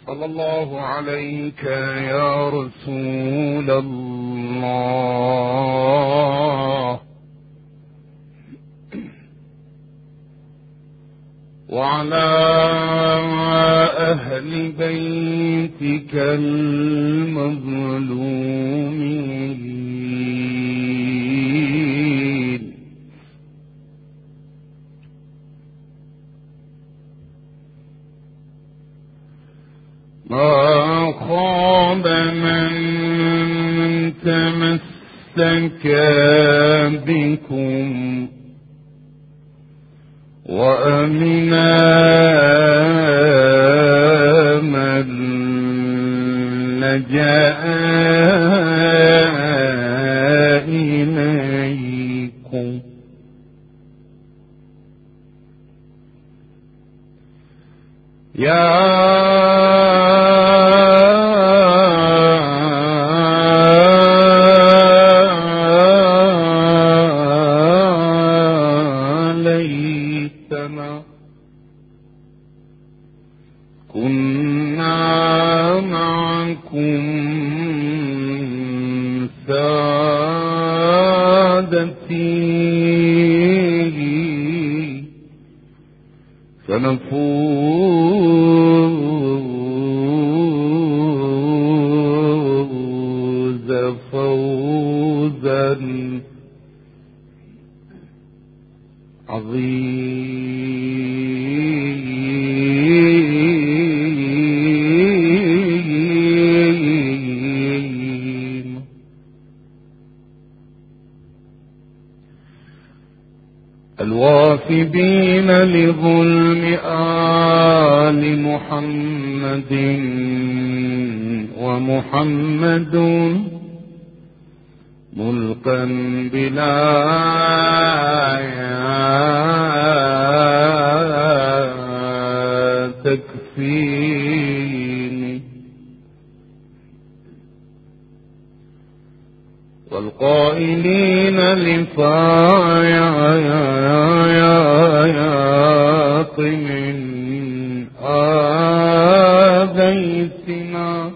صلى الله عليك يا رسول الله وعلى أهل بيتك المظلومين. ما خاب من تمسك بكم وأمنا من لجأ إليكم. يا ليتنا كنا معكم سادتي فنفوز فوزا عظيم. الواثبين لظلم آل محمد ومحمد ملقا بلا تكفين. والقائلين لفايات من آذيتنا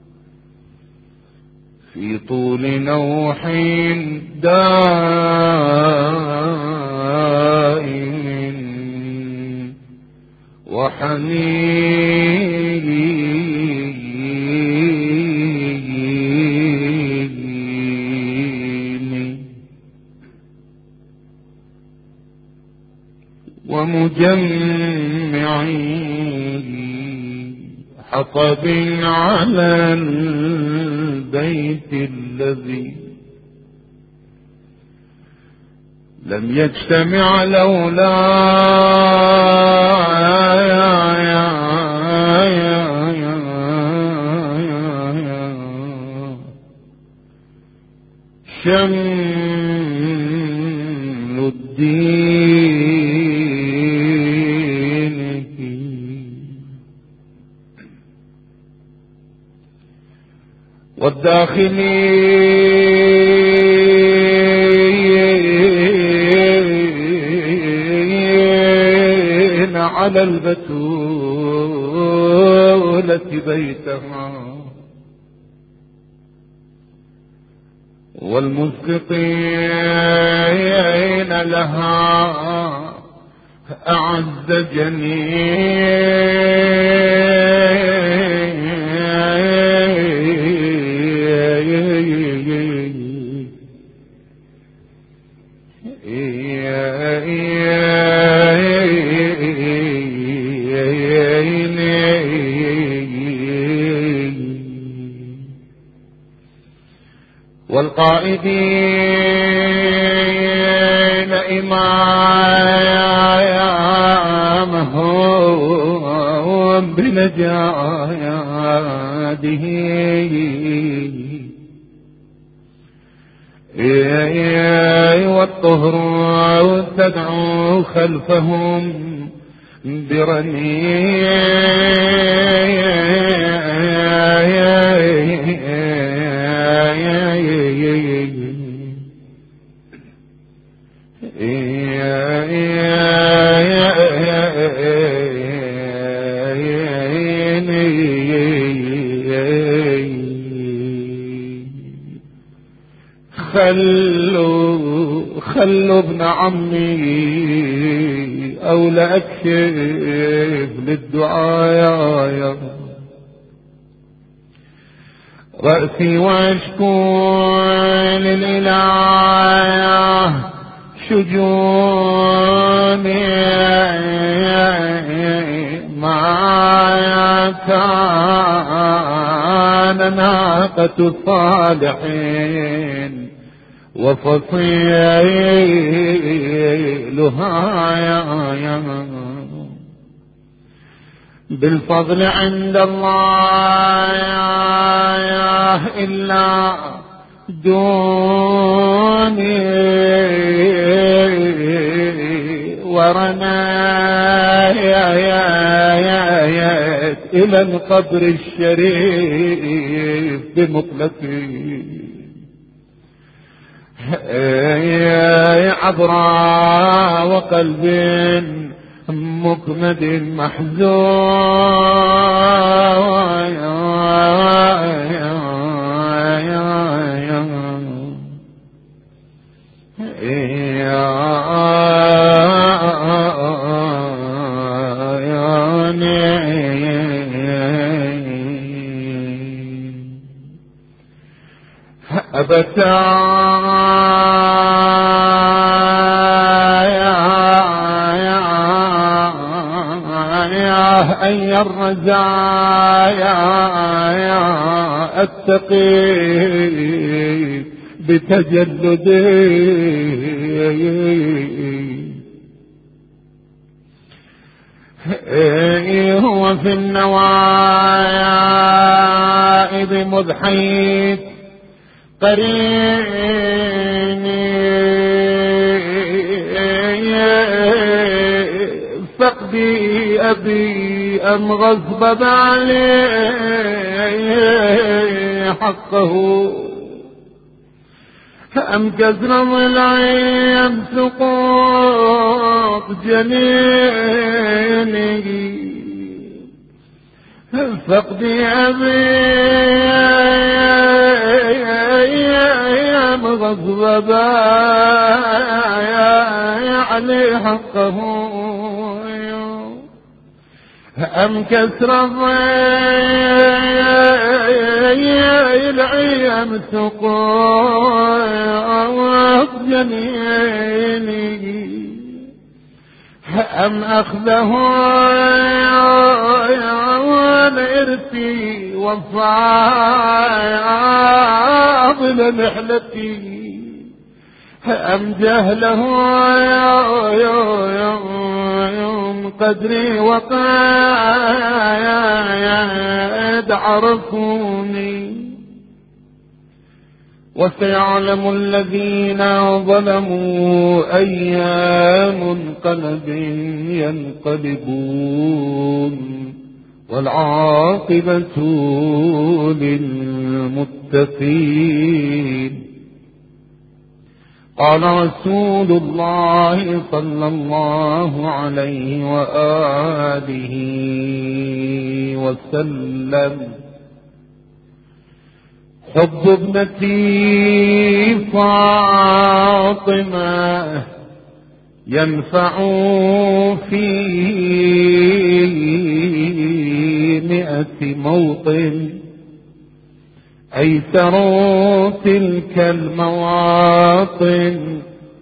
في طول نوح دائم وحنين ومجمعين حطب على البيت الذي لم يجتمع لولا شمل الدين والداخلين على البتولة بيتها والمسقطين لها أعز والقائدين إمامهم بنجاده والطهر تدعو خلفهم خلوا ابن عمي او لا اكشف للدعاء رأسي واشكو للإله شجوني ما كان ناقة صالحين وفصيلها بالفضل عند الله إلا دوني ورنايت إلى القبر الشريف بمطلقي عبرا وقلب مكمد أبتا أي الرزايا أتقي بتجلدي هو في النوائب مضحيت قريني فقدي أبي أم غصب عليه حقه أم كسر ضلعي أم سقوط جنيني فقدي أبي أم غصب عليه حقه أم كسر ضلعي أم سقوط جنيني أم أخذه إرثي وفاضل نحلتي أم جهله يوم قدري وقد عرفوني وسيعلم الذين ظلموا أي منقلب ينقلبون والعاقبة للمتقين. قال رسول الله صلى الله عليه وآله وسلم: حب ابنتي فاطمة ينفع في 100 موطن أيسر تلك المواطن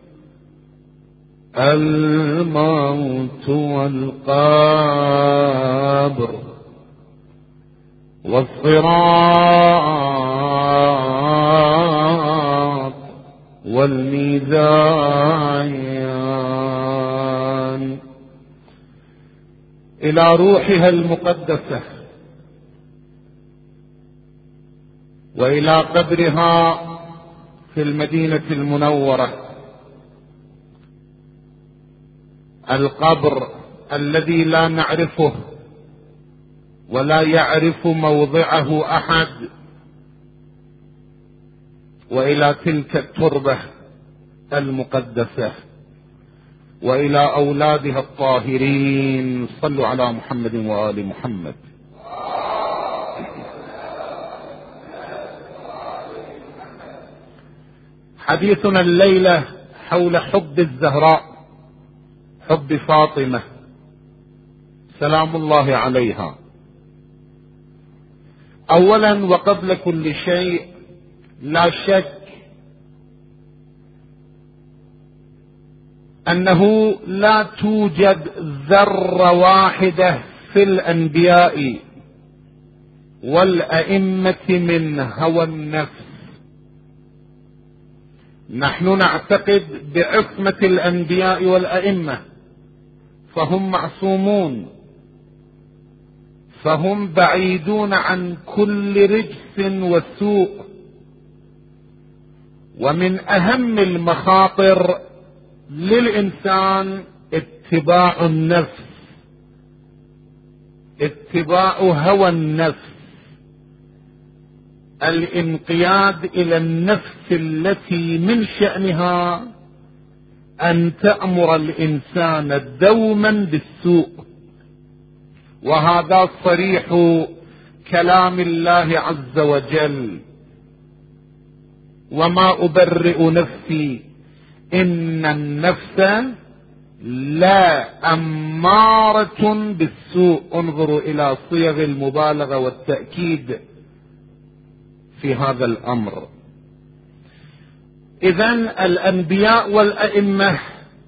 الموت والقبر والصراط والميزان. إلى روحها المقدسة وإلى قبرها في المدينة المنورة، القبر الذي لا نعرفه ولا يعرف موضعه أحد، وإلى تلك التربة المقدسة وإلى أولادها الطاهرين. صلوا على محمد وآل محمد. حديثنا الليلة حول حب الزهراء، حب فاطمة سلام الله عليها. اولا وقبل كل شيء، لا شك انه لا توجد ذرة واحدة في الانبياء والائمة من هوى النفس. نحن نعتقد بعصمة الانبياء والائمة، فهم معصومون، فهم بعيدون عن كل رجس وسوء. ومن اهم المخاطر للانسان اتباع النفس، اتباع هوى النفس، الانقياد الى النفس التي من شأنها ان تأمر الانسان دوما بالسوء. وهذا صريح كلام الله عز وجل: وما أبرئ نفسي إن النفس لا أمارة بالسوء. انظروا إلى صيغ المبالغة والتأكيد في هذا الأمر. إذن الأنبياء والأئمة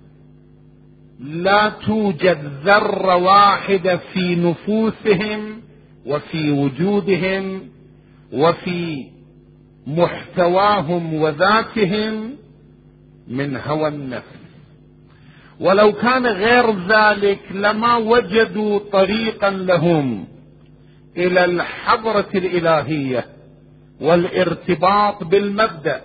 لا توجد ذرة واحدة في نفوسهم وفي وجودهم وفي محتواهم وذاتهم من هوى النفس. ولو كان غير ذلك لما وجدوا طريقا لهم إلى الحضرة الإلهية والارتباط بالمبدأ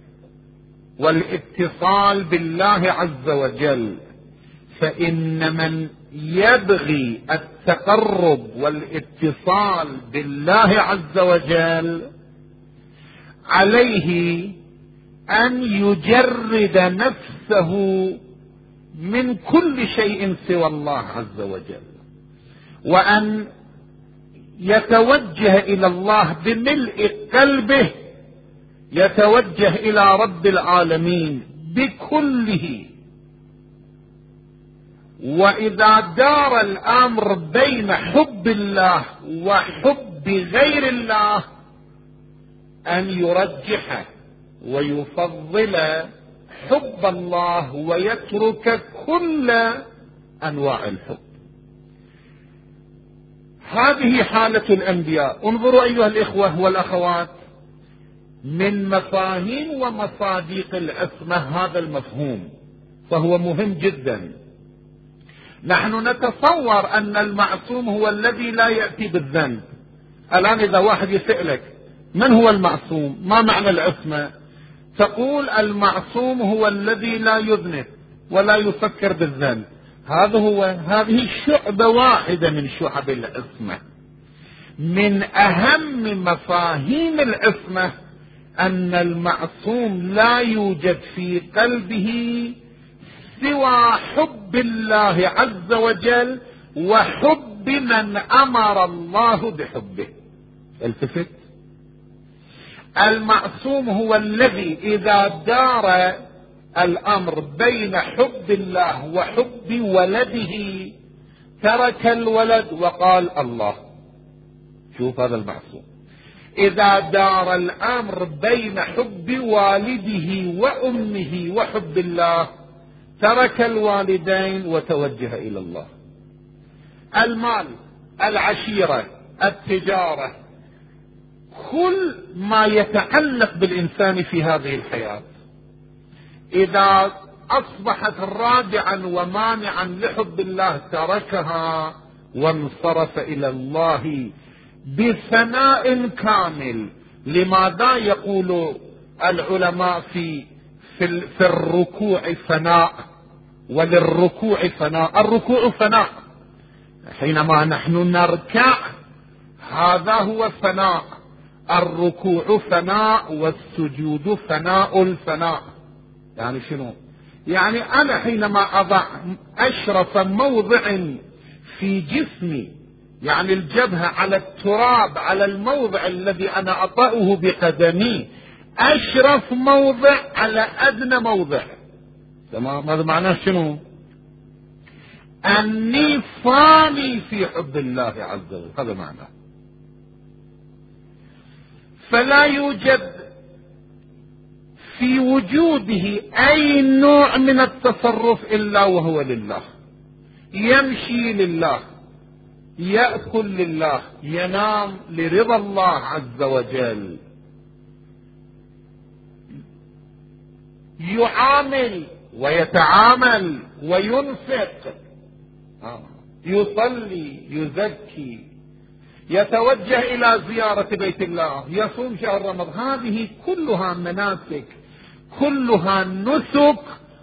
والاتصال بالله عز وجل. فإن من يبغي التقرب والاتصال بالله عز وجل عليه أن يجرد نفسه من كل شيء سوى الله عز وجل، وأن يتوجه إلى الله بملء قلبه، يتوجه إلى رب العالمين بكله. وإذا دار الأمر بين حب الله وحب غير الله أن يرجح ويفضل حب الله ويترك كل أنواع الحب. هذه حالة الأنبياء. انظروا أيها الإخوة والأخوات، من مفاهيم ومصادق العصمة هذا المفهوم، فهو مهم جدا. نحن نتصور أن المعصوم هو الذي لا يأتي بالذنب. الآن إذا واحد يسألك من هو المعصوم، ما معنى العصمة، تقول المعصوم هو الذي لا يذنب ولا يفكر بالذنب. هذه شعبة واحدة من شعب العصمة. من أهم مفاهيم العصمة أن المعصوم لا يوجد في قلبه سوى حب الله عز وجل وحب من أمر الله بحبه. التفت، المعصوم هو الذي إذا دار الأمر بين حب الله وحب ولده ترك الولد وقال الله. شوف هذا المعصوم. إذا دار الأمر بين حب والده وأمه وحب الله ترك الوالدين وتوجه إلى الله. المال، العشيرة، التجارة، كل ما يتعلق بالإنسان في هذه الحياة إذا أصبحت رادعا ومانعا لحب الله تركها وانصرف إلى الله بثناء كامل. لماذا يقول العلماء في الركوع فناء، وللركوع فناء؟ الركوع فناء، حينما نحن نركع هذا هو فناء. الركوع فناء والسجود فناء الفناء. يعني شنو؟ يعني أنا حينما أضع أشرف موضع في جسمي، يعني الجبهة على التراب، على الموضع الذي أنا أطأه بقدمي، أشرف موضع على أدنى موضع. تمام؟ هذا معناه شنو؟ أني فاني في حب الله عز وجل، هذا معناه. فلا يوجد في وجوده أي نوع من التصرف إلا وهو لله. يمشي لله، يأكل لله، ينام لرضا الله عز وجل، يعامل ويتعامل وينفق، يصلي، يزكي، يتوجه إلى زيارة بيت الله، يصوم شهر رمضان. هذه كلها مناسك، كلها نسك،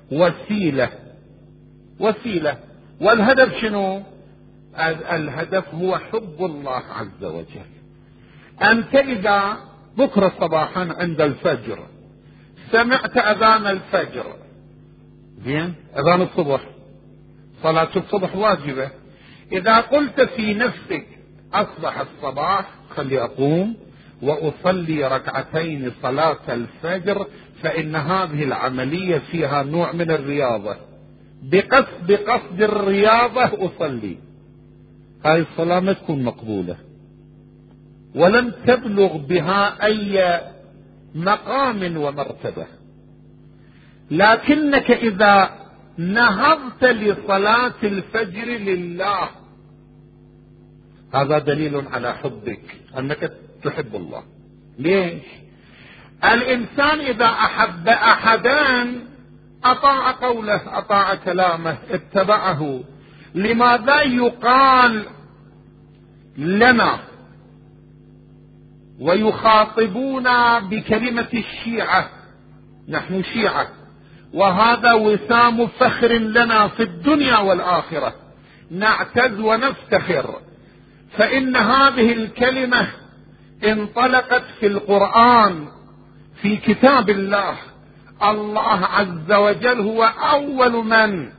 وسيلة. والهدف شنو؟ الهدف هو حب الله عز وجل. أنت إذا بكرة صباحا عند الفجر سمعت أذان الفجر، زين، أذان الصبح، صلاة الصبح واجبة، إذا قلت في نفسك أصبح الصباح، خلي أقوم وأصلي ركعتين صلاة الفجر، فإن هذه العملية فيها نوع من الرياضة، بقصد الرياضة أصلي، هاي الصلاة ما تكون مقبولة ولم تبلغ بها أي مقام ومرتبة. لكنك إذا نهضت لصلاة الفجر لله، هذا دليل على حبك، أنك تحب الله. ليش؟ الإنسان إذا أحب أحدا أطاع قوله، أطاع كلامه، اتبعه. لماذا يقال لنا ويخاطبونا بكلمة الشيعة؟ نحن شيعة، وهذا وسام فخر لنا في الدنيا والآخرة، نعتز ونفتخر. فإن هذه الكلمة انطلقت في القرآن، في كتاب الله. الله عز وجل هو أول من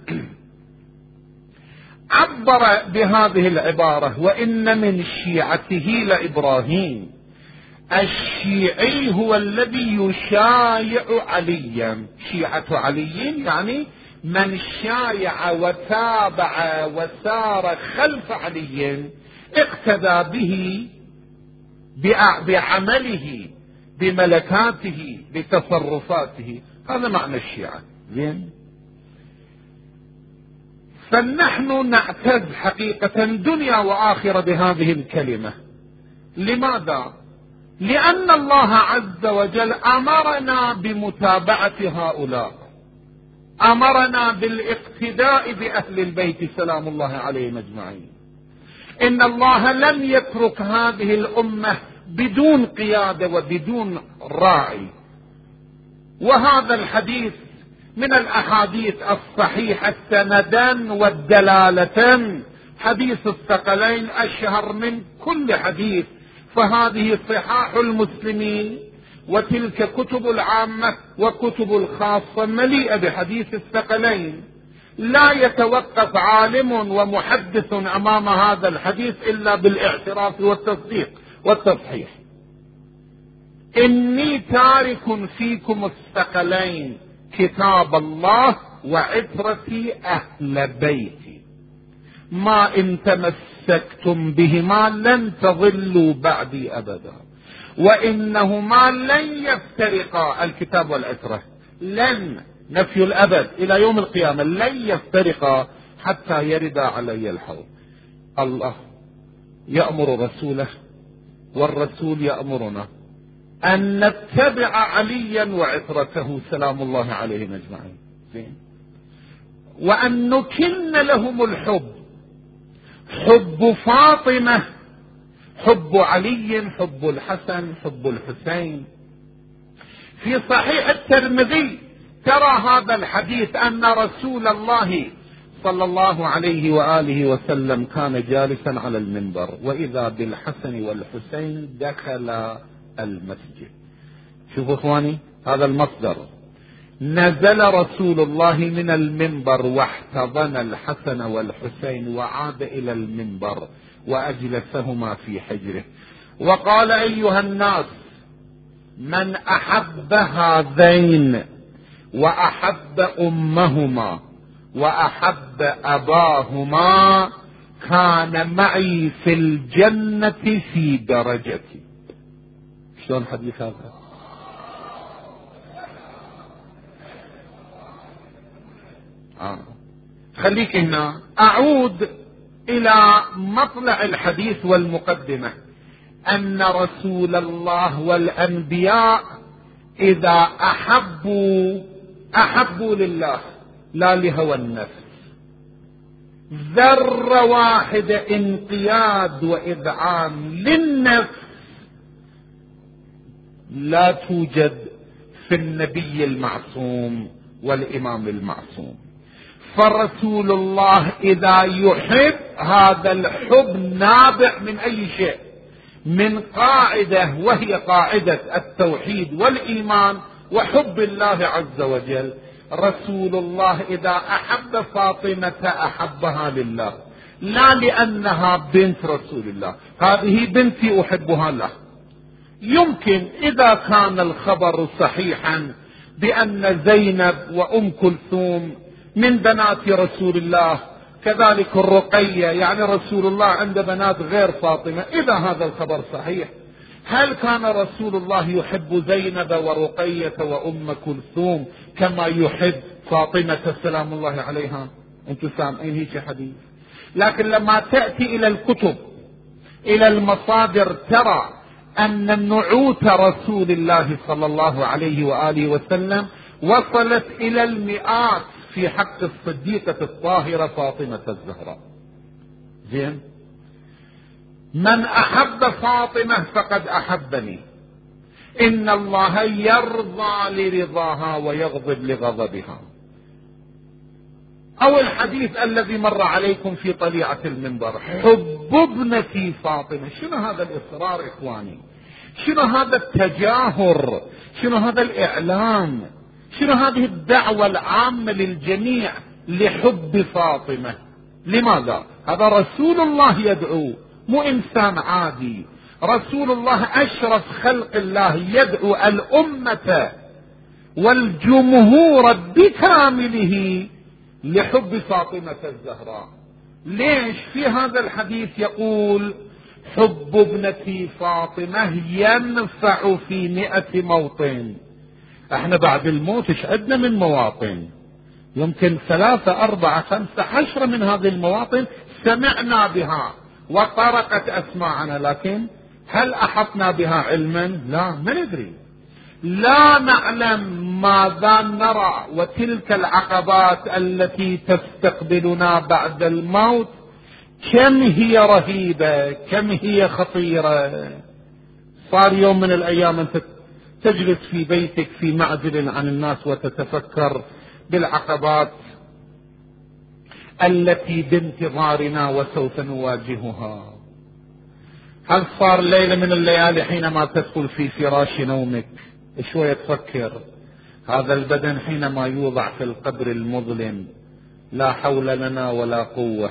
عبر بهذه العبارة: وإن من شيعته لإبراهيم. الشيعي هو الذي يشايع عليا، شيعة علي يعني من شايع وتابع وسار خلف علي، اقتدى به بعمله، بملكاته، بتصرفاته. هذا معنى الشيعة. زين، فنحن نعتز حقيقة دنيا وآخرة بهذه الكلمة. لماذا؟ لأن الله عز وجل أمرنا بمتابعة هؤلاء، أمرنا بالاقتداء بأهل البيت سلام الله عليهم أجمعين. إن الله لم يترك هذه الأمة بدون قيادة وبدون راعي. وهذا الحديث من الأحاديث الصحيحة سندا والدلالة، حديث الثقلين أشهر من كل حديث. فهذه صحاح المسلمين، وتلك كتب العامة وكتب الخاصة مليئة بحديث الثقلين. لا يتوقف عالم ومحدث أمام هذا الحديث إلا بالاعتراف والتصديق والتصحيح. إني تارك فيكم الثقلين، كتاب الله وعترتي أهل بيتي، ما إن تمسكتم بهما لن تضلوا بعدي أبدا، وإنهما لن يفترقا، الكتاب والعترة، لن، نفي الأبد إلى يوم القيامة، لن يفترقا حتى يرد علي الحوض. الله يأمر رسوله والرسول يأمرنا أن نتبع عليا وعترته سلام الله عليهم أجمعين، وأن نكن لهم الحب، حب فاطمة، حب علي، حب الحسن، حب الحسين. في صحيح الترمذي ترى هذا الحديث أن رسول الله صلى الله عليه وآله وسلم كان جالسا على المنبر، وإذا بالحسن والحسين دخل المسجد. شوفوا اخواني هذا المصدر، نزل رسول الله من المنبر واحتضن الحسن والحسين وعاد إلى المنبر وأجلسهما في حجره وقال: أيها الناس، من أحب هذين وأحب أمهما وأحب أباهما كان معي في الجنة في درجتي. شلون حديث هذا؟ خليك هنا. أعود إلى مطلع الحديث والمقدمة، أن رسول الله والأنبياء إذا أحبوا لله لا لهوى النفس، ذرة واحدة انقياد وإذعان للنفس لا توجد في النبي المعصوم والإمام المعصوم. فرسول الله إذا يحب، هذا الحب نابع من أي شيء؟ من قاعدة، وهي قاعدة التوحيد والإيمان وحب الله عز وجل. رسول الله إذا أحب فاطمة أحبها لله، لا لأنها بنت رسول الله، هذه بنتي أحبها له. يمكن إذا كان الخبر صحيحا بأن زينب وأم كلثوم من بنات رسول الله، كذلك الرقية، يعني رسول الله عنده بنات غير فاطمة، إذا هذا الخبر صحيح، هل كان رسول الله يحب زينب ورقية وأم كلثوم كما يحب فاطمة سلام الله عليها؟ أنتم سامعين هيك حديث؟ لكن لما تأتي إلى الكتب، إلى المصادر، ترى أن نعوت رسول الله صلى الله عليه وآله وسلم وصلت إلى المئات في حق الصديقة الطاهرة فاطمة الزهراء. زين؟ من أحب فاطمة فقد أحبني، إن الله يرضى لرضاها ويغضب لغضبها. أو الحديث الذي مر عليكم في طليعة المنبر، حب ابنتي فاطمة. شنو هذا الإصرار إخواني؟ شنو هذا التجاهر؟ شنو هذا الإعلان؟ شنو هذه الدعوة العامة للجميع لحب فاطمة؟ لماذا؟ هذا رسول الله يدعو، مو إنسان عادي. رسول الله أشرف خلق الله يدعو الأمة والجمهور بكامله لحب فاطمة الزهراء. ليش؟ في هذا الحديث يقول حب ابنتي فاطمة ينفع في 100 موطن. احنا بعد الموت ايش عندنا من مواطن؟ يمكن 3 4 5 10 من هذه المواطن سمعنا بها وطرقت أسماعنا، لكن هل أحطنا بها علما؟ لا، ما ندري، لا نعلم ماذا نرى. وتلك العقبات التي تستقبلنا بعد الموت كم هي رهيبة، كم هي خطيرة. صار يوم من الأيام أنت تجلس في بيتك في معزل عن الناس وتتفكر بالعقبات التي بانتظارنا وسوف نواجهها. هل صار ليلة من الليالي حينما تدخل في فراش نومك شوية تفكر هذا البدن حينما يوضع في القبر المظلم لا حول لنا ولا قوة،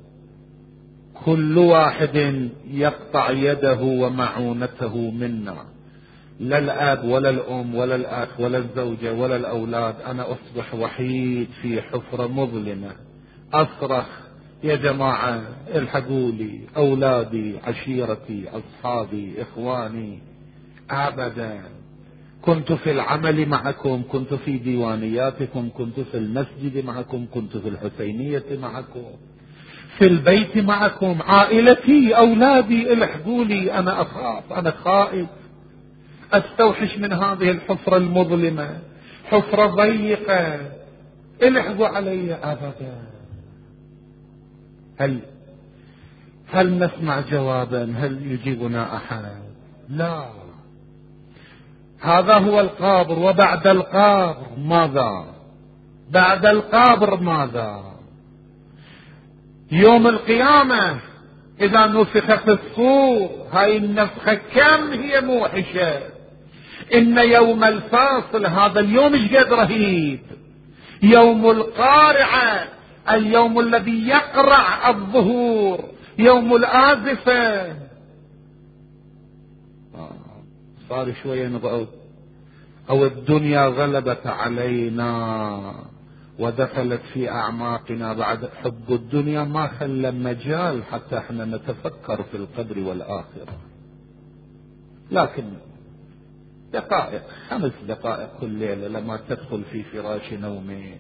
كل واحد يقطع يده ومعونته منا، لا الأب ولا الأم ولا الأخ ولا الزوجة ولا الأولاد، أنا أصبح وحيد في حفرة مظلمة، أصرخ يا جماعة الحقوا لي، أولادي، عشيرتي، أصحابي، إخواني. أبدا، كنت في العمل معكم، كنت في ديوانياتكم، كنت في المسجد معكم، كنت في الحسينية معكم، في البيت معكم، عائلتي، أولادي، الحقوا لي، أنا أخاف، أنا خائف، أستوحش من هذه الحفرة المظلمة، حفرة ضيقة، الحقوا علي. أبدا. هل نسمع جوابا؟ هل يجيبنا أحد؟ لا. هذا هو القبر، وبعد القبر ماذا؟ بعد القبر ماذا؟ يوم القيامة إذا نفخ في الصور، هاي النفخة كم هي موحشة. إن يوم الفاصل، هذا اليوم ايش قد رهيب. يوم القارعة، اليوم الذي يقرع الظهور، يوم الآزفة. صار شوية نبغى أو الدنيا غلبت علينا ودخلت في أعماقنا بعد حب الدنيا، ما خلى مجال حتى احنا نتفكر في القبر والآخرة. لكن دقائق، 5 دقائق كل ليلة لما تدخل في فراش نومك،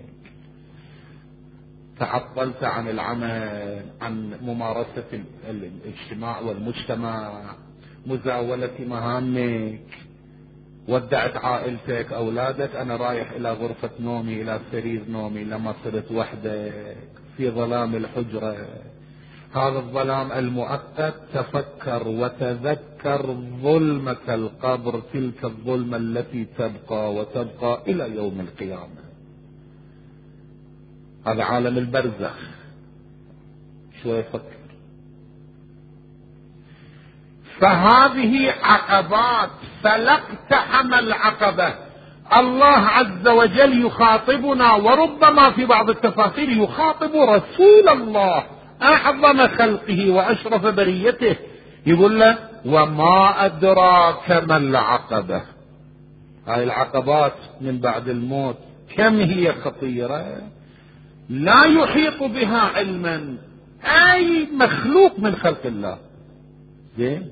تعطلت عن العمل، عن ممارسة الاجتماع والمجتمع، مزاولة مهامك، ودعت عائلتك أولادك، أنا رايح إلى غرفة نومي، إلى سرير نومي، لما صرت وحدك في ظلام الحجرة، هذا الظلام المؤقت، تفكر وتذكر ظلمة القبر، تلك الظلمة التي تبقى وتبقى إلى يوم القيامة. هذا عالم البرزخ. شوي فكر. فهذه عقبات، فلاقتحم العقبة. الله عز وجل يخاطبنا، وربما في بعض التفاسير يخاطب رسول الله أعظم خلقه وأشرف بريته، يقول له: وما أدراك ما العقبة. هاي العقبات من بعد الموت كم هي خطيرة، لا يحيط بها علما أي مخلوق من خلق الله. زين،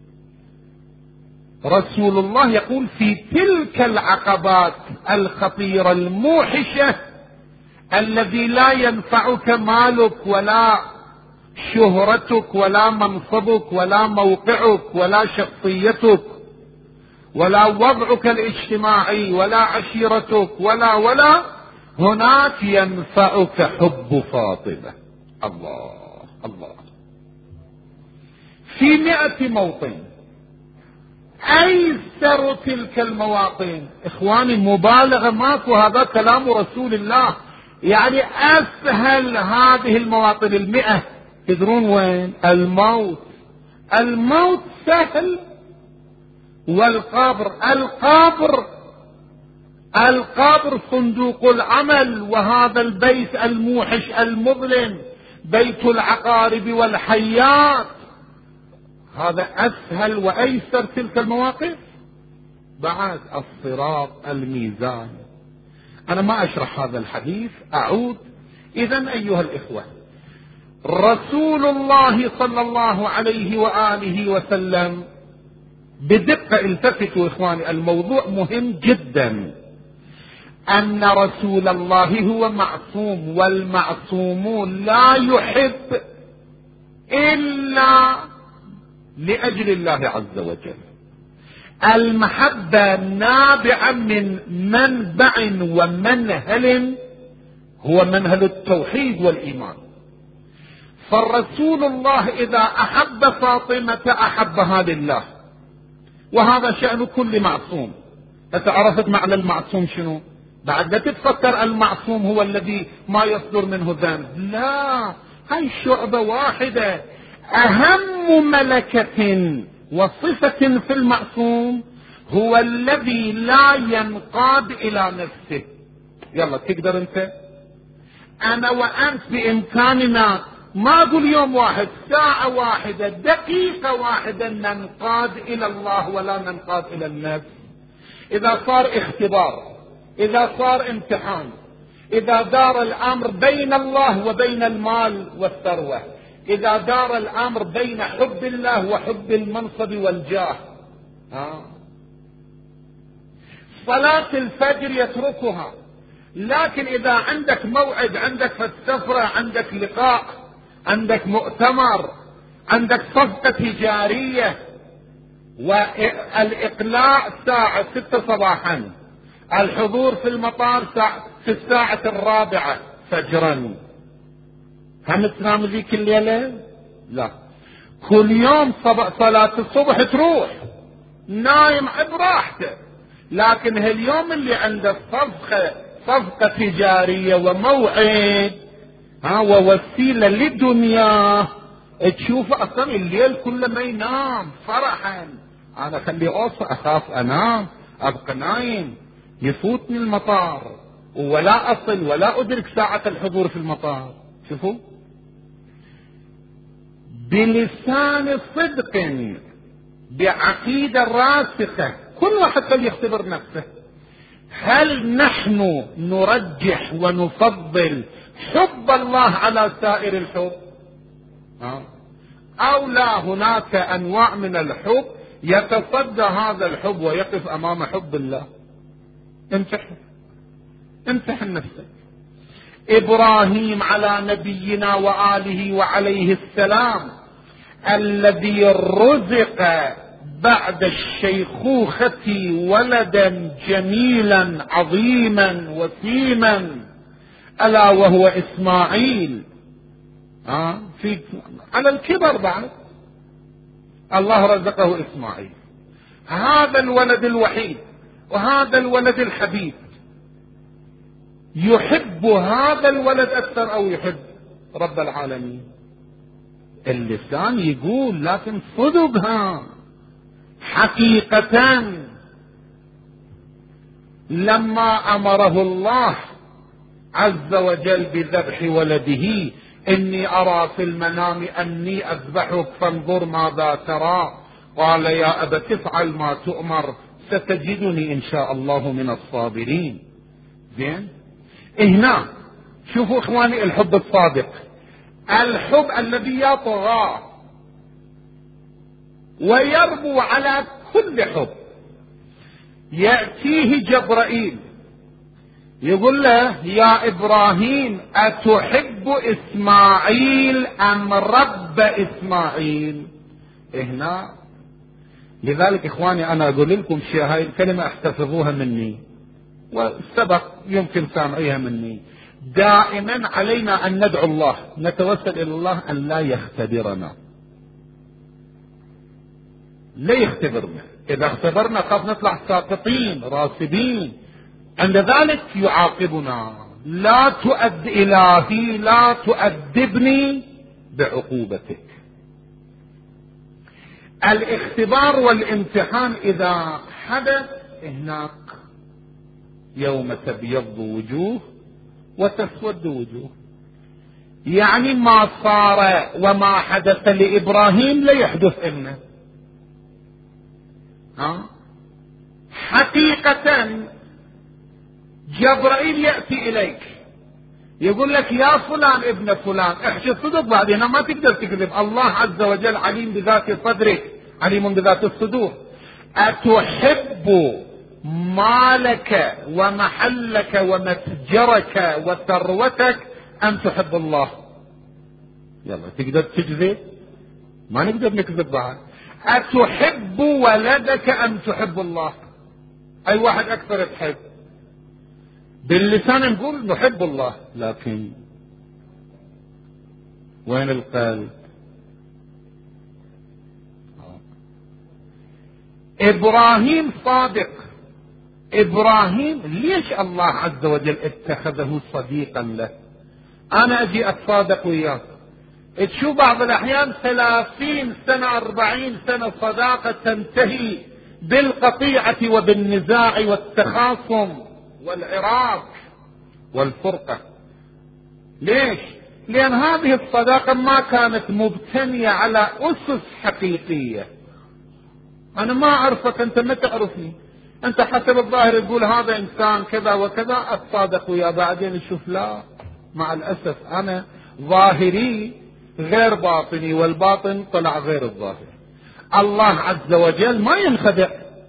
رسول الله يقول: في تلك العقبات الخطيرة الموحشة، الذي لا ينفعك مالك ولا شهرتك ولا منصبك ولا موقعك ولا شخصيتك ولا وضعك الاجتماعي ولا عشيرتك ولا هناك ينفعك حب فاطمة. الله الله. في 100 موطن، أيسر تلك المواطن، إخواني مبالغة ماكو، هذا كلام رسول الله، يعني أسهل هذه المواطن 100 تدرون وين؟ الموت. الموت سهل، والقبر، القبر صندوق العمل، وهذا البيت الموحش المظلم، بيت العقارب والحيات، هذا أسهل وأيسر تلك المواقف. بعد الصراط، الميزان. أنا ما أشرح هذا الحديث، أعود. إذن أيها الإخوة، رسول الله صلى الله عليه وآله وسلم، بدقة التفتوا إخواني، الموضوع مهم جدا، أن رسول الله هو معصوم، والمعصومون لا يحب إلا لأجل الله عز وجل. المحبة نابعة من منبع ومنهل، هو منهل التوحيد والإيمان. فالرسول الله إذا أحب فاطمة أحبها لله، وهذا شأن كل معصوم. فتعرفت معنى المعصوم شنو؟ بعد لا تتفكر المعصوم هو الذي ما يصدر منه ذنب، لا، هاي شعبة واحدة. أهم ملكة وصفة في المعصوم هو الذي لا ينقاد إلى نفسه. يلا تقدر أنت، أنا وأنت بإمكاننا، ما أقول يوم واحد، ساعة واحدة، دقيقة واحدة، ننقاد إلى الله ولا ننقاد إلى النفس. إذا صار اختبار، إذا صار امتحان، إذا دار الأمر بين الله وبين المال والثروة، إذا دار الأمر بين حب الله وحب المنصب والجاه، صلاة الفجر يتركها. لكن إذا عندك موعد، عندك السفرة، عندك لقاء، عندك مؤتمر، عندك صفقة تجارية، والإقلاع الساعة 6 صباحا، الحضور في المطار في الساعة 4 فجرا، هم تنام ذيك الليلة؟ لا، كل يوم صلاة الصبح تروح نايم براحته. لكن هاليوم اللي عنده صفقة تجارية وموعد، ووسيلة للدنيا، تشوفه أصلا الليل كله ما ينام فرحا، أنا خلي أخاف أنام، أبقى نايم، يفوتني المطار ولا أصل ولا أدرك ساعة الحضور في المطار. شوفوا، بلسان صدق، بعقيدة راسخة، كل واحد خلي يختبر نفسه. هل نحن نرجح ونفضل حب الله على سائر الحب؟ أو لا، هناك أنواع من الحب يتصدى هذا الحب ويقف أمام حب الله؟ امتحن نفسك. إبراهيم على نبينا وآله وعليه السلام الذي رزق بعد الشيخوخة ولدا جميلا عظيما وسيما ألا وهو إسماعيل، على الكبر بعد الله رزقه إسماعيل، هذا الولد الوحيد وهذا الولد الحبيب. يحب هذا الولد أكثر أو يحب رب العالمين؟ اللسان يقول، لكن صدقها حقيقة لما أمره الله عز وجل بذبح ولده: إني أرى في المنام أني أذبحك فانظر ماذا ترى، قال: يا أبت افعل ما تؤمر ستجدني إن شاء الله من الصابرين. زين، هنا شوفوا إخواني الحب الصادق، الحب الذي يطغى ويربو على كل حب. يأتيه جبرائيل يقول له: يا إبراهيم أتحب إسماعيل أم رب إسماعيل؟ هنا لذلك إخواني أنا أقول لكم شيء، هاي الكلمة احتفظوها مني والسبق يمكن سامعيها مني. دائما علينا أن ندعو الله، نتوسل إلى الله أن لا يختبرنا، لا يختبرنا. إذا اختبرنا قد نطلع ساقطين راسبين، عند ذلك يعاقبنا: لا تؤد إلهي لا تؤدبني بعقوبتك. الاختبار والامتحان إذا حدث هناك يوم تبيض وجوه وتسود وجوه، يعني ما صار وما حدث لإبراهيم لا يحدث لنا. حقيقة جبرائيل يأتي إليك يقول لك: يا فلان ابن فلان احكي الصدق، بعدين ما تقدر تكذب. الله عز وجل عليم بذات صدرك، عليم بذات الصدور. أتحب مالك ومحلك ومتجرك وثروتك أم تحب الله؟ يلا تقدر تكذب؟ ما نقدر نكذب بعد. أتحب ولدك أم تحب الله؟ أي واحد أكثر تحب؟ باللسان نقول نحب الله، لكن وين القلب؟ إبراهيم صادق. إبراهيم ليش الله عز وجل اتخذه صديقا له؟ أنا أجي أتصادق وياك، تشوف بعض الأحيان 30 سنة 40 سنة صداقة تنتهي بالقطيعة وبالنزاع والتخاصم والعراق والفرقة. ليش؟ لأن هذه الصداقة ما كانت مبتنية على أسس حقيقية. أنا ما أعرفك، أنت ما تعرفني، أنت حسب الظاهر تقول هذا إنسان كذا وكذا، أتصادق وياه، بعدين نشوف لا، مع الأسف أنا ظاهري غير باطني والباطن طلع غير الظاهر. الله عز وجل ما ينخدع.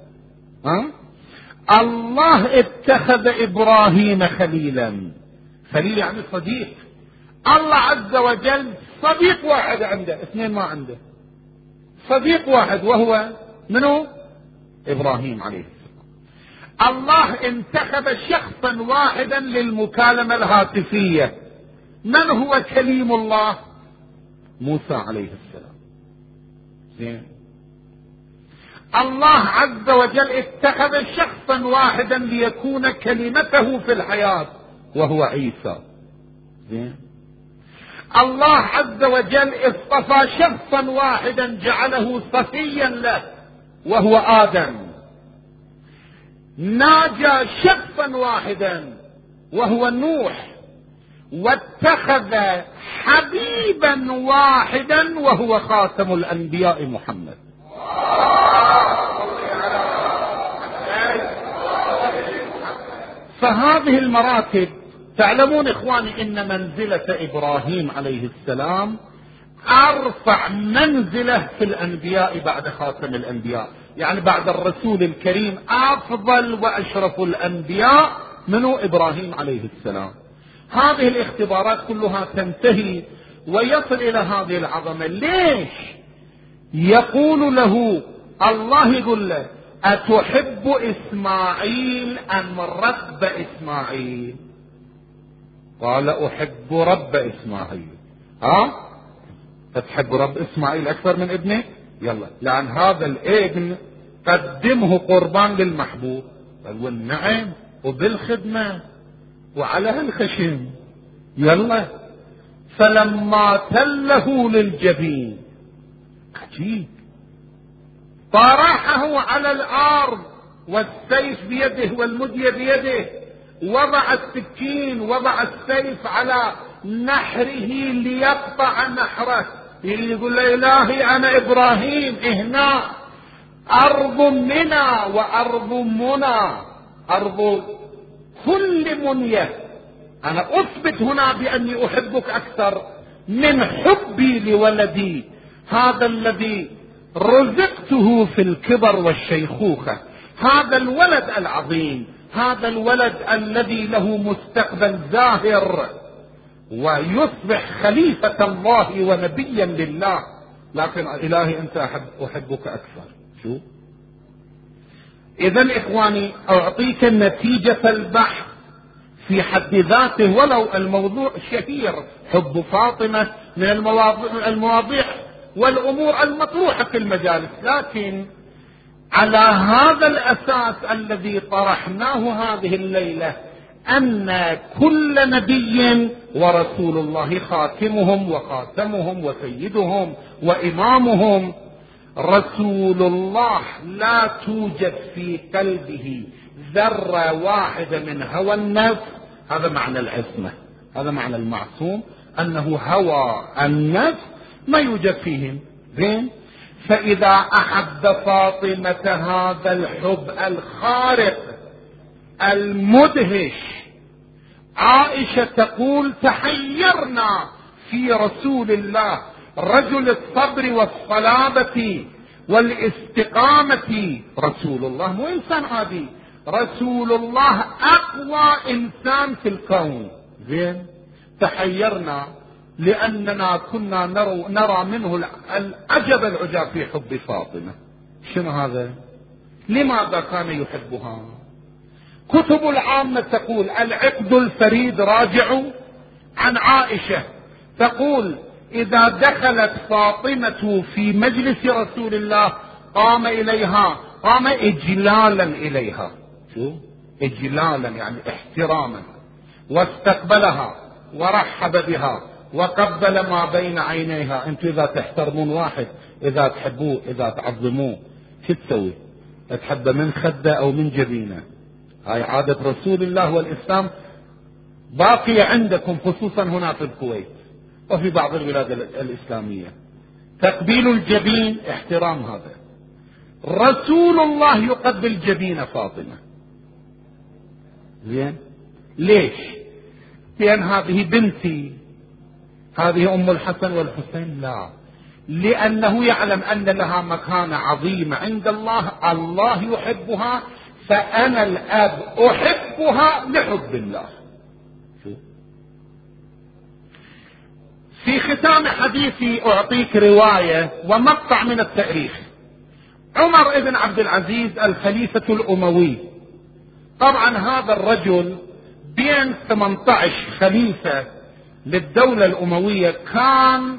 الله اتخذ إبراهيم خليلا، خليل يعني صديق. الله عز وجل صديق واحد عنده، اثنين ما عنده، صديق واحد وهو منه؟ إبراهيم عليه السلام. الله انتخب شخصا واحدا للمكالمة الهاتفية، من هو كليم الله؟ موسى عليه السلام. زين، الله عز وجل اتخذ شخصا واحدا ليكون كلمته في الحياة وهو عيسى. زين، الله عز وجل اصطفى شخصا واحدا جعله صفيا له وهو آدم. ناجى شخصا واحدا وهو نوح، واتخذ حبيبا واحدا وهو خاتم الأنبياء محمد. هذه المراتب، تعلمون إخواني إن منزلة إبراهيم عليه السلام أرفع منزلة في الأنبياء بعد خاتم الأنبياء، يعني بعد الرسول الكريم أفضل وأشرف الأنبياء منه إبراهيم عليه السلام. هذه الاختبارات كلها تنتهي ويصل إلى هذه العظمة. ليش؟ يقول له الله، يقول له أتحب إسماعيل أم رب إسماعيل؟ قال أحب رب إسماعيل. تحب رب إسماعيل أكثر من ابنه؟ يلا، لأن هذا الابن قدمه قربان للمحبوب. قال نعم، وبالخدمة وعلى هالخشم. يلا، فلما تله للجبين، عجيب، طرحه على الأرض والسيف بيده والمدية بيده، وضع السكين، وضع السيف على نحره ليقطع نحره. يقول له إلهي أنا إبراهيم، هنا أرض منى وأرض منى، أرض كل منية. أنا أثبت هنا بأني أحبك أكثر من حبي لولدي، هذا الذي رزقته في الكبر والشيخوخة، هذا الولد العظيم، هذا الولد الذي له مستقبل زاهر ويصبح خليفة الله ونبيا لله. لكن إلهي أنت أحبك أكثر. شو؟ إذن إخواني أعطيك نتيجة البحث في حد ذاته، ولو الموضوع شهير، حب فاطمة من المواضيع والأمور المطروحة في المجالس، لكن على هذا الأساس الذي طرحناه هذه الليلة، أن كل نبي ورسول الله خاتمهم وخاتمهم وسيدهم وإمامهم، رسول الله لا توجد في قلبه ذرة واحدة من هوى النفس. هذا معنى العصمة، هذا معنى المعصوم، أنه هوى النفس ما يوجد فيهم. زين، فإذا أحب فاطمة هذا الحب الخارق المدهش، عائشة تقول تحيرنا في رسول الله، رجل الصبر والصلابة والاستقامة. رسول الله مو إنسان عادي، رسول الله أقوى إنسان في الكون. زين، تحيرنا لأننا كنا نرى منه العجب العجاب في حب فاطمة. شنو هذا؟ لماذا كان يحبها؟ كتب العامة تقول العقد الفريد راجع عن عائشة، تقول إذا دخلت فاطمة في مجلس رسول الله قام إليها، قام إجلالا إليها. شو؟ إجلالا يعني احتراما، واستقبلها ورحب بها وقبل ما بين عينيها. انتوا إذا تحترمون واحد، إذا تحبوه، إذا تعظموه، شو تسوي؟ تحبه من خده أو من جبينه. هاي عادة رسول الله والإسلام باقية عندكم، خصوصا هنا في الكويت وفي بعض البلاد الإسلامية. تقبيل الجبين احترام. هذا رسول الله يقبل جبين فاطمة. زين، ليش؟ لأن هذه بنتي، هذه أم الحسن والحسين؟ لا، لأنه يعلم أن لها مكانة عظيمة عند الله، الله يحبها، فأنا الأب أحبها لحب الله. في ختام حديثي أعطيك رواية ومقطع من التاريخ. عمر بن عبد العزيز الخليفة الأموي، طبعا هذا الرجل بين 18 خليفة للدولة الأموية كان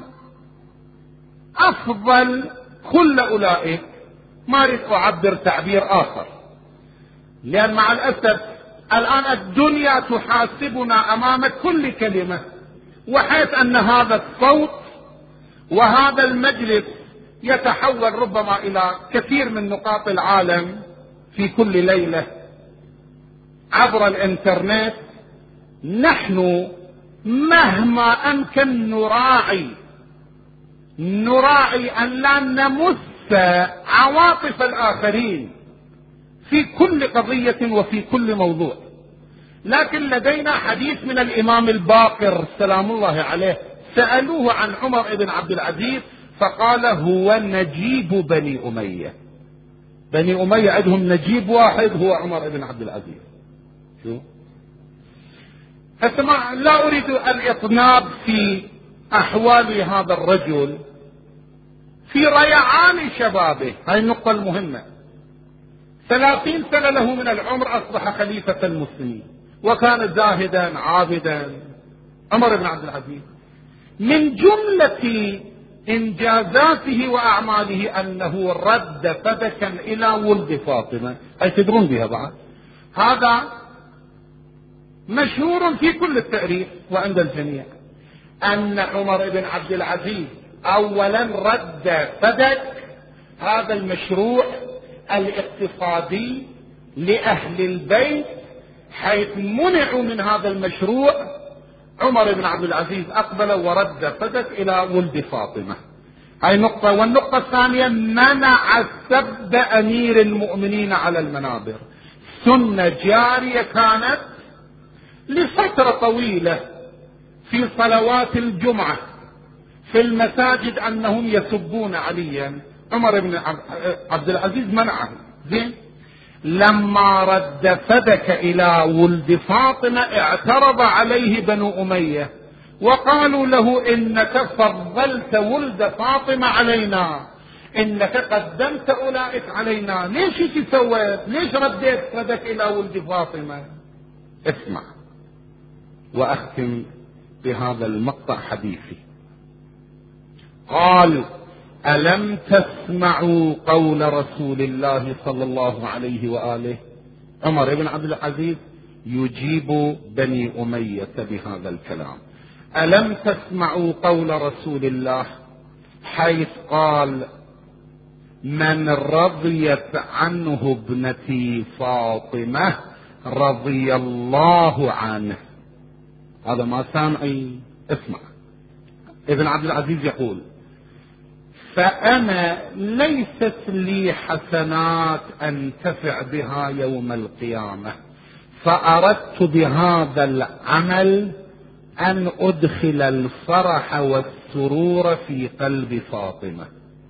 أفضل كل أولئك. ما أريد أعبر تعبير آخر، لأن مع الأسف الآن الدنيا تحاسبنا أمام كل كلمة، وحيث أن هذا الصوت وهذا المجلس يتحول ربما إلى كثير من نقاط العالم في كل ليلة عبر الإنترنت، نحن مهما أمكن نراعي أن لا نمس عواطف الآخرين في كل قضية وفي كل موضوع. لكن لدينا حديث من الإمام الباقر سلام الله عليه، سألوه عن عمر بن عبد العزيز فقال هو نجيب بني أمية. بني أمية عندهم نجيب واحد هو عمر بن عبد العزيز. شو اسمع، لا أريد الإطناب في أحوال هذا الرجل في ريعان شبابه، هاي النقطة المهمة. 30 سنة له من العمر أصبح خليفة المسلمين، وكان زاهدا عابدا عمر بن عبد العزيز. من جملة إنجازاته وأعماله أنه رد فدكا إلى ولد فاطمة، أي تدرون بها بعد، هذا مشهور في كل التاريخ وعند الجميع، أن عمر بن عبد العزيز أولا رد فدك هذا المشروع الاقتصادي لأهل البيت، حيث منعوا من هذا المشروع. عمر بن عبد العزيز أقبل ورد فدك إلى ولد فاطمة. هاي نقطة. والنقطة الثانية، منع سب أمير المؤمنين على المنابر، سنة جارية كانت لفترة طويلة في صلوات الجمعة في المساجد أنهم يسبون عليا. عمر بن عبد العزيز منعه. زين، لما رد فدك إلى ولد فاطمة اعترض عليه بنو أمية وقالوا له إنك فضلت ولد فاطمة علينا، إنك قدمت أولئك علينا، ليش سويت؟ ليش رديت فدك إلى ولد فاطمة؟ اسمع وأختم بهذا المقطع حديثي. قال ألم تسمعوا قول رسول الله صلى الله عليه وآله؟ عمر بن عبد العزيز يجيب بني أمية بهذا الكلام. ألم تسمعوا قول رسول الله حيث قال من رضيت عنه ابنتي فاطمة رضي الله عنه. هذا ما سامعي. اسمع، ابن عبد العزيز يقول فأنا ليست لي حسنات أنتفع بها يوم القيامة، فأردت بهذا العمل أن أدخل الفرح والسرور في قلب فاطمة.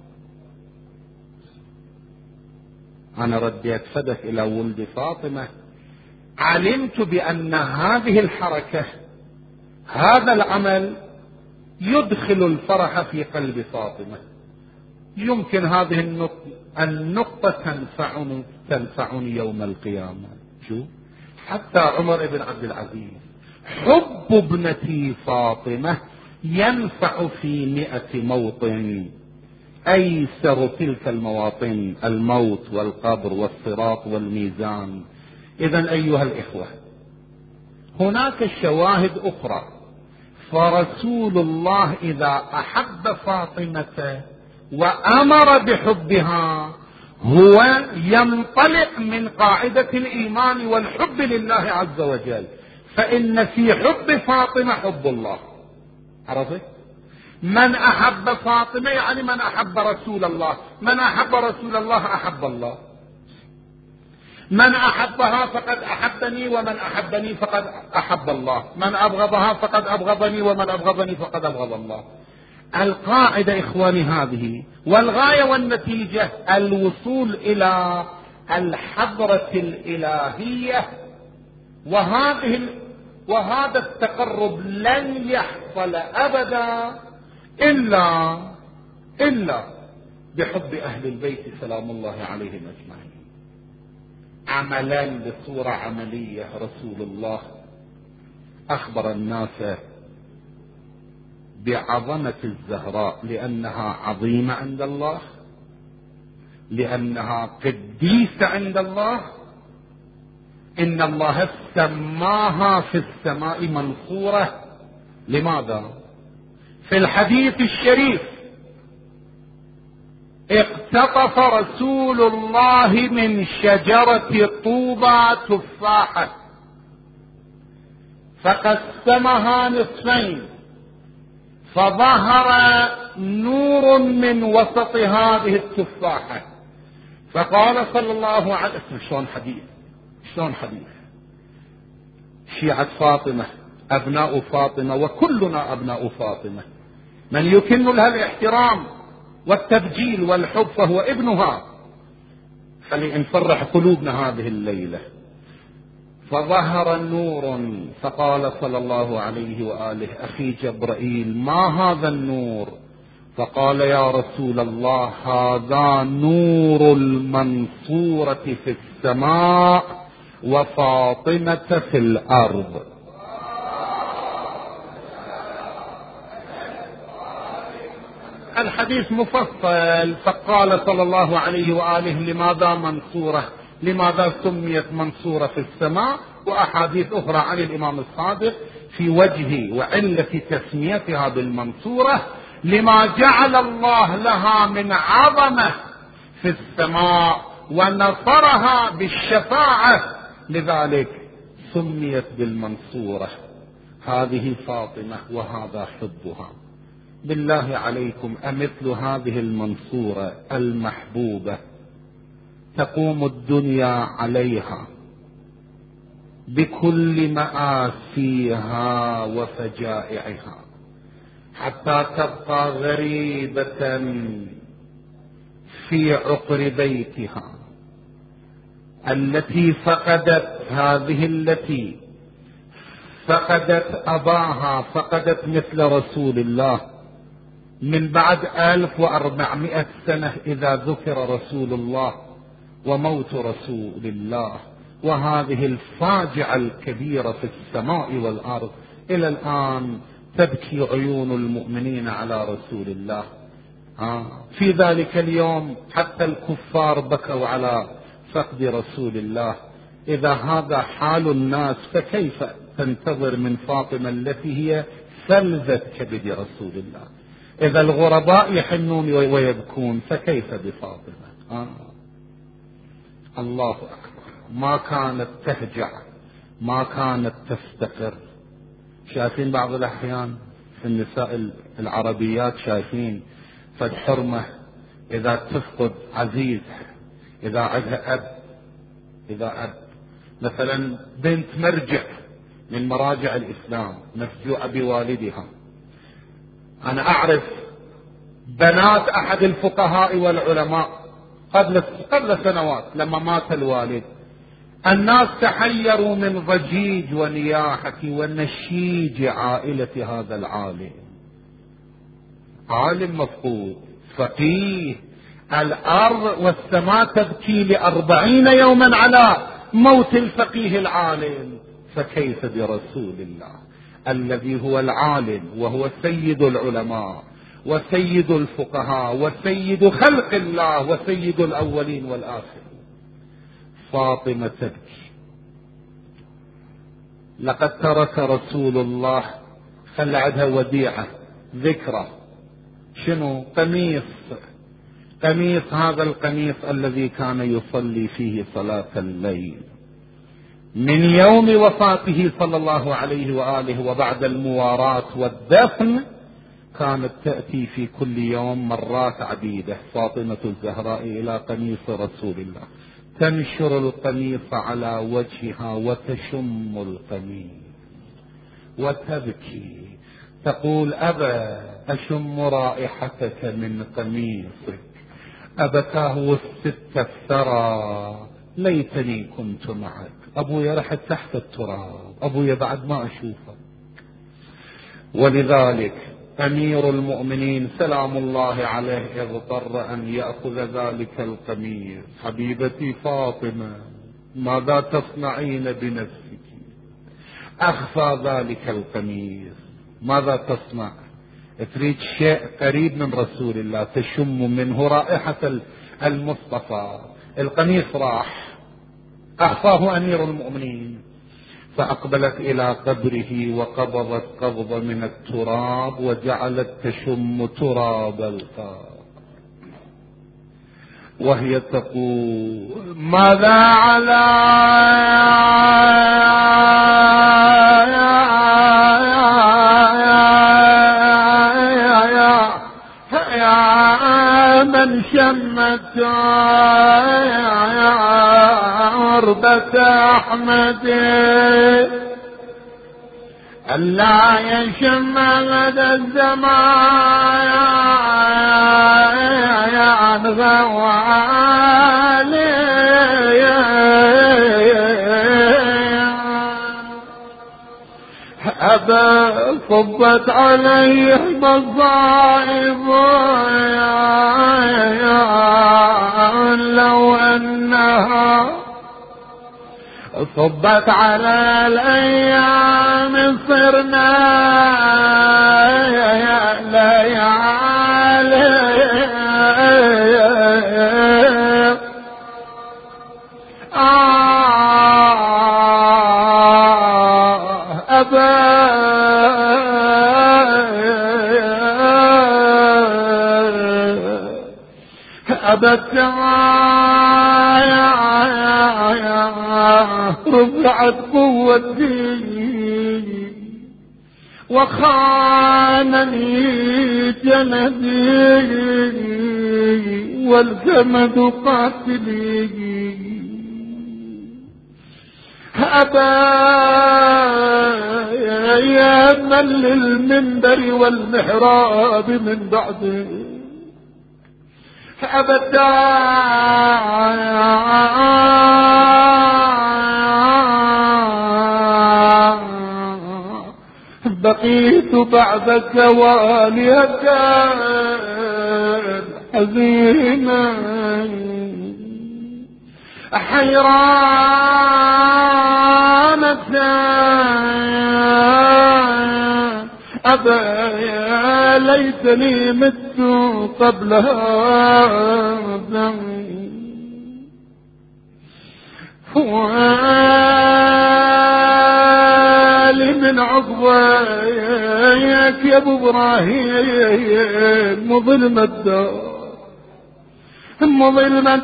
أنا رديت فدك إلى ولد فاطمة، علمت بأن هذه الحركة هذا العمل يدخل الفرح في قلب فاطمة. يمكن هذه النقطة تنفعني يوم القيامة. شو حتى عمر بن عبد العزيز حب ابنتي فاطمة ينفع في 100 موطن، أيسر تلك المواطن الموت والقبر والصراط والميزان. إذن أيها الإخوة، هناك شواهد أخرى. فرسول الله إذا أحب فاطمة وأمر بحبها هو ينطلق من قاعدة الإيمان والحب لله عز وجل، فإن في حب فاطمة حب الله. عرفت؟ من أحب فاطمة يعني من أحب رسول الله، من أحب رسول الله أحب الله. من أحبها فقد أحبني، ومن أحبني فقد أحب الله. من أبغضها فقد أبغضني، ومن أبغضني فقد أبغض الله. القاعدة إخواني هذه، والغاية والنتيجة الوصول إلى الحضرة الإلهية. وهذا التقرب لن يحصل أبدا إلا بحب أهل البيت سلام الله عليهم أجمعين. عملا بصورة عملية، رسول الله أخبر الناس بعظمة الزهراء لأنها عظيمة عند الله، لأنها قديسة عند الله. إن الله سماها في السماء منصورة. لماذا؟ في الحديث الشريف اقتطف رسول الله من شجرة طوبى تفاحة فقسمها نصفين، فظهر نور من وسط هذه التفاحة، فقال صلى الله عليه وسلم شلون حديث شيعة فاطمة أبناء فاطمة وكلنا أبناء فاطمة، من يكن لها الاحترام والتبجيل والحب فهو ابنها، فلنفرح قلوبنا هذه الليلة. فظهر نور فقال صلى الله عليه وآله: أخي جبرائيل ما هذا النور؟ فقال: يا رسول الله هذا نور المنصورة في السماء وفاطمة في الأرض. الحديث مفصل. فقال صلى الله عليه وآله: لماذا منصورة؟ لماذا سميت منصورة في السماء؟ وأحاديث أخرى عن الإمام الصادق في وجه وعلة تسميتها بالمنصورة: لما جعل الله لها من عظمة في السماء ونصرها بالشفاعة، لذلك سميت بالمنصورة. هذه فاطمة وهذا حبها. بالله عليكم، أمثل هذه المنصورة المحبوبة تقوم الدنيا عليها بكل مآسيها وفجائعها حتى تبقى غريبة في عقر بيتها، التي فقدت أباها، فقدت مثل رسول الله من بعد 1400 سنة إذا ذكر رسول الله وموت رسول الله، وهذه الفاجعة الكبيرة في السماء والأرض إلى الآن تبكي عيون المؤمنين على رسول الله. في ذلك اليوم حتى الكفار بكوا على فقد رسول الله. إذا هذا حال الناس فكيف تنتظر من فاطمة التي هي فلذة كبد رسول الله؟ إذا الغرباء يحنون ويبكون فكيف بفاطمة؟ الله أكبر. ما كانت تهجع، ما كانت تفتقر. شايفين بعض الأحيان في النساء العربيات، شايفين فالحرمة إذا تفقد عزيز، إذا عندها أب مثلا بنت مرجع من مراجع الإسلام مفجوعة بوالدها. أنا أعرف بنات أحد الفقهاء والعلماء قبل سنوات لما مات الوالد، الناس تحيروا من ضجيج ونياحة ونشيج عائلة هذا العالم. عالم مفقود، فقيه، الأرض والسماء تبكي ل40 يوما على موت الفقيه العالم، فكيف برسول الله الذي هو العالم وهو سيد العلماء وسيد الفقهاء وسيد خلق الله وسيد الأولين والآخرين. فاطمة تبكي. لقد ترك رسول الله، خلى عندها وديعة ذكرى. شنو؟ قميص هذا القميص الذي كان يصلي فيه صلاة الليل من يوم وفاته صلى الله عليه وآله، وبعد المواراة والدفن كانت تأتي في كل يوم مرات عديدة فاطمة الزهراء إلى قميص رسول الله، تنشر القميص على وجهها وتشم القميص وتبكي، تقول: أبا أشم رائحتك من قميصك، أبكاه الست الثرى، ليتني كنت معك. أبويا رحت تحت التراب، أبويا بعد ما أشوفه. ولذلك أمير المؤمنين سلام الله عليه اضطر أن يأخذ ذلك القميص. حبيبتي فاطمة، ماذا تصنعين بنفسك؟ أخفى ذلك القميص، ماذا تصنع؟ تريد شيء قريب من رسول الله، تشم منه رائحة المصطفى. القميص راح، أخفاه أمير المؤمنين، فأقبلت إلى قبره وقبضت قبضة من التراب وجعلت تشم تراب القبر، وهي تقول: ماذا على من شمت عربة أحمد ألا يشم مدى الزمان غوالي أبا صبت عليه مصائب لو أنها صبت على الأيام صرنا ليالي أبا أبت رفعت قوتي وخانني جلدي والجمد قاتلي أبا يا من للمنبر والمحراب من بعده أبدا بقيت بعد الزوال حزينا حيرانة أبا يا ليتني مت قبل هذا فوالي من عضويك يا ابو ابراهيم مظلم الدار مظلم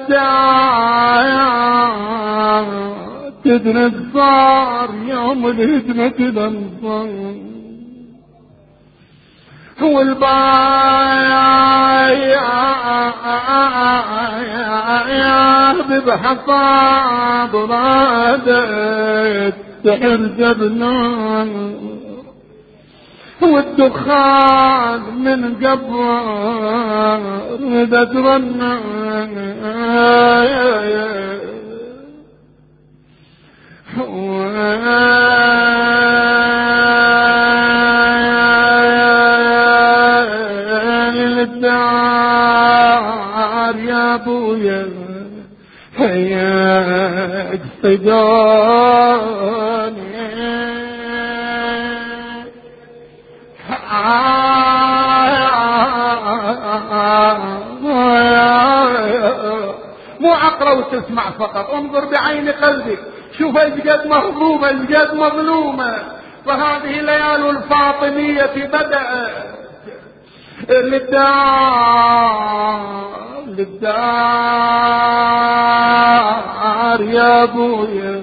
الدار تدري الصار يوم الهجمة الانصار والبايع بحصاد رادت تحر جبنان والدخان من قبر ردت رنا يا ابويا هياك صداني مو اقرا وتسمع فقط، انظر بعين قلبك، شوف ايش قد مهضومه ايش قد مظلومه. فهذه ليالي الفاطميه بدات للدار يا ابويا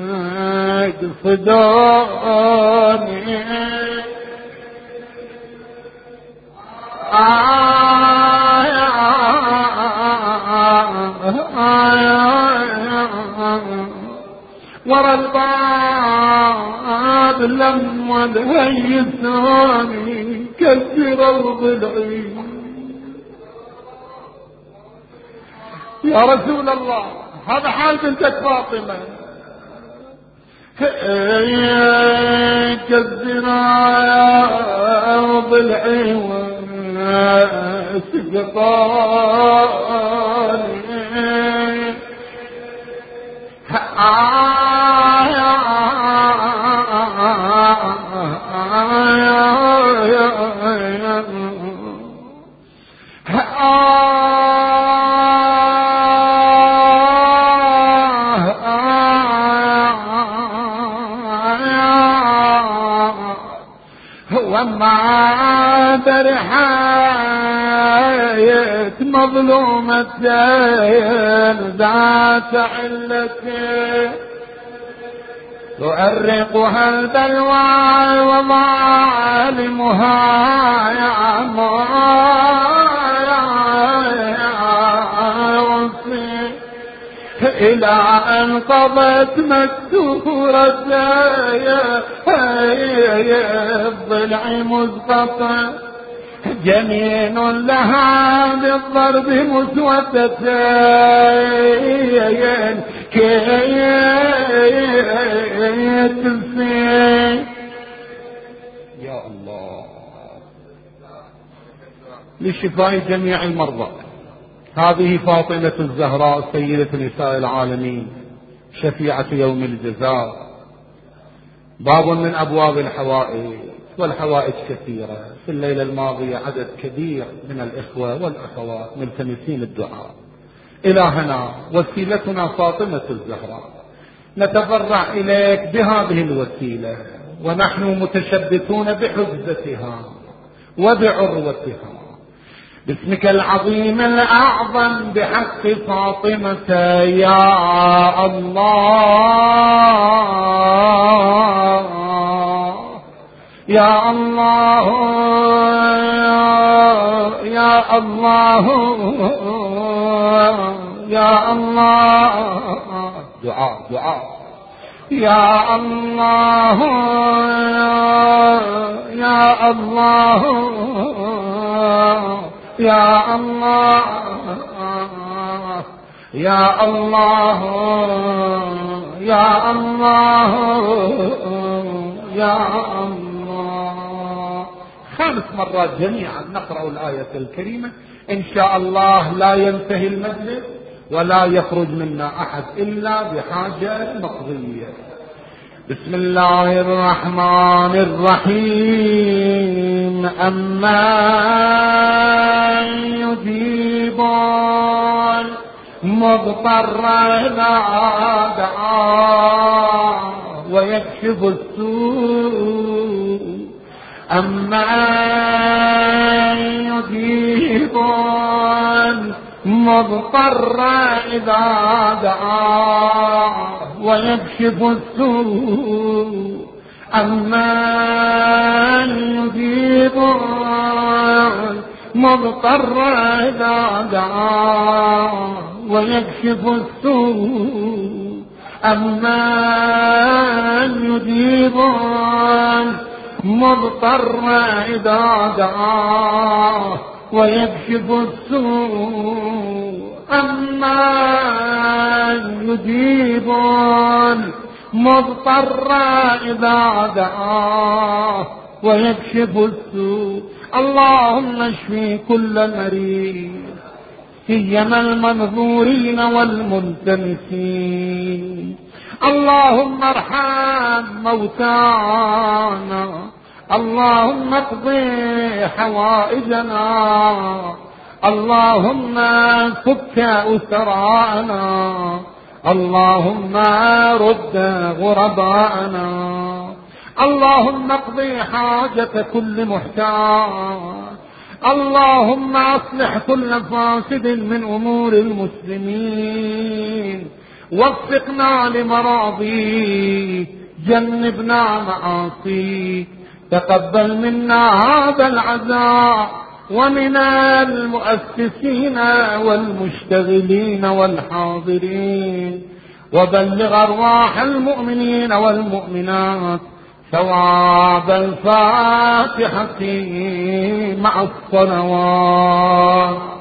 صداني ورا الباب لما هيساني كسر الضلعين يا رسول الله. هذا حال بنتك فاطمة، كسر ضلعي وسقطاني وما برحاية مظلومة ذات علتي تؤرقها البلوى وظالمها إلى أن قضت مكسورة الضلع مزقطة جنين لها بالضرب مسودتين كيت السين. يا الله لشفاء جميع المرضى. هذه فاطمة الزهراء سيدة نساء العالمين شفيعة يوم الجزاء. باب من أبواب الحوائج، والحوائج كثيرة. في الليلة الماضية عدد كبير من الإخوة والأخوات ملتمسين الدعاء. إلهنا وسيلتنا فاطمة الزهراء، نتبرع إليك بهذه الوسيلة ونحن متشبثون بحجزتها وبعروتها، باسمك العظيم الأعظم بحق فاطمة يا الله يا الله يا الله يا الله. دعاء دعاء. يا الله يا الله يا الله يا الله يا الله يا الله. 5 مرات جميعا نقرأ الآية الكريمة إن شاء الله. لا ينتهي المجلس ولا يخرج منا أحد إلا بحاجة مقضية. بسم الله الرحمن الرحيم. أمن يجيب المضطر إذا دعاه ويكشف السوء. أمن يجيب المضطر إذا دعاه ويكشف السوء. أمن يجيب المضطر إذا دعاه ويكشف السوء. أمن يجيب المضطر إذا دعاه ويكشف السوء. أمن يجيب المضطر إذا دعاه ويكشف السوء. اللهم اشفي كل مريض سيما المنظورين والملتمسين. اللهم ارحم موتانا. اللهم اقضي حوائجنا. اللهم فك أسراءنا. اللهم رد غرباءنا. اللهم اقضي حاجة كل محتاج. اللهم اصلح كل فاسد من امور المسلمين. وفقنا لمراضيك، جنبنا معاصيك. تقبل منا هذا العزاء ومن المؤسسين والمشتغلين والحاضرين، وبلغ أرواح المؤمنين والمؤمنات ثواب الفاتحة مع الصلوات.